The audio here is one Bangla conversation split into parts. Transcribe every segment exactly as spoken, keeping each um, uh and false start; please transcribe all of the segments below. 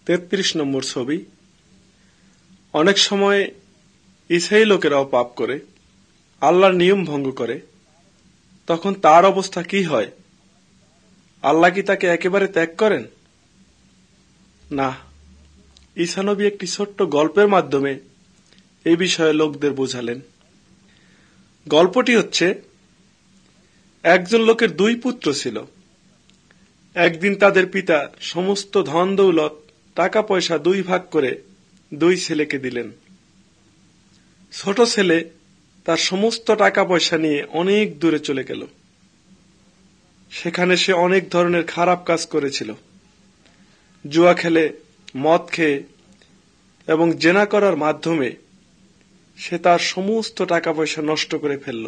তেত্রিশ নম্বর ছবি। অনেক সময় ইসাই লোকেরাও পাপ করে, আল্লাহর নিয়ম ভঙ্গ করে, তখন তার অবস্থা কি হয়? আল্লাহ কি তাকে একেবারে ত্যাগ করেন? না, ঈসা নবী একটি ছোট্ট গল্পের মাধ্যমে এই বিষয়ে লোকদের বোঝালেন। গল্পটি হচ্ছে, একজন লোকের দুই পুত্র ছিল। একদিন তাদের পিতা সমস্ত ধন দৌলত, টাকা পয়সা দুই ভাগ করে দুই ছেলেকে দিলেন। ছোট ছেলে তার সমস্ত টাকা পয়সা নিয়ে অনেক দূরে চলে গেল। সেখানে সে অনেক ধরনের খারাপ কাজ করেছিল। জুয়া খেলে, মদ খেয়ে এবং জেনা করার মাধ্যমে সে তার সমস্ত টাকা পয়সা নষ্ট করে ফেলল।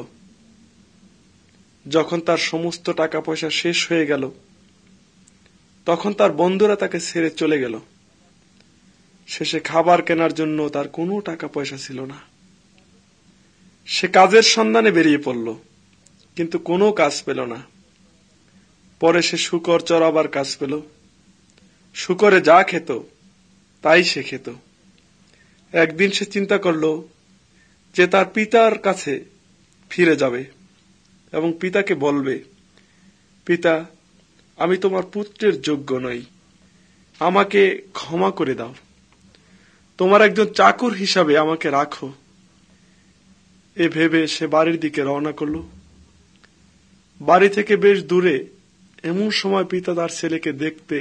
যখন তার সমস্ত টাকা পয়সা শেষ হয়ে গেল, তখন তার বন্ধুরা তাকে ছেড়ে চলে গেল। শেষে খাবার কেনার জন্য তার কোনো টাকা পয়সা ছিল না। সে কাজের সন্ধানে বেরিয়ে পড়ল, কিন্তু কোনো কাজ পেল না। পরে সে শূকর চড়াবার কাজ পেল। শূকরে যা খেত তাই সে খেত। একদিন সে চিন্তা করল যে তার পিতার কাছে ফিরে যাবে এবং পিতাকে বলবে, পিতা, আমি তোমার পুত্রের যোগ্য নই, আমাকে ক্ষমা করে দাও, তোমার একজন চাকর হিসাবে আমাকে রাখো। এ ভেবে সে বাড়ির দিকে রওনা করল। বাড়ি থেকে বেশ দূরে এমন সময় পিতা তার ছেলেকে দেখতে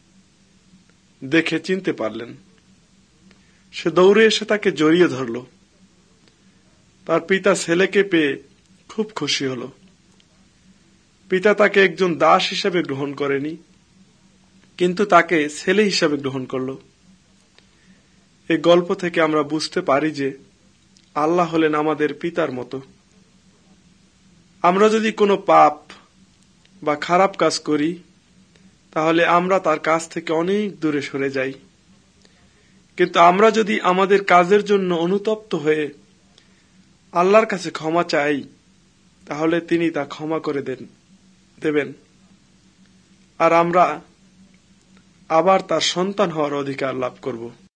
দেখে চিনতে পারলেন। সে দৌড়ে এসে তাকে জড়িয়ে ধরল। তার পিতা ছেলেকে পেয়ে খুব খুশি হল। পিতা তাকে একজন দাস হিসাবে গ্রহণ করেনি, কিন্তু তাকে ছেলে হিসাবে গ্রহণ করল। এই গল্প থেকে আমরা বুঝতে পারি যে আল্লাহ হলেন আমাদের পিতার মতো। আমরা যদি কোনো পাপ বা খারাপ কাজ করি, তাহলে আমরা তার কাছ থেকে অনেক দূরে সরে যাই। কিন্তু আমরা যদি আমাদের কাজের জন্য অনুতপ্ত হয়ে আল্লাহর কাছে ক্ষমা চাই, তাহলে তিনি তা ক্ষমা করে দেন দেবেন আর আমরা আবার তার সন্তান হওয়ার অধিকার লাভ করব।